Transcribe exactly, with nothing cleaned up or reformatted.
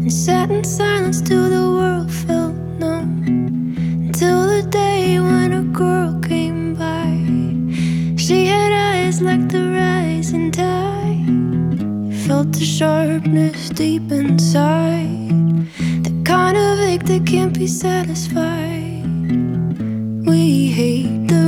and sat in silence till the world felt numb. Until the day when a girl came by. She had eyes like the rising tide. Felt the sharpness deep inside, the kind of ache that can't be satisfied. We hate the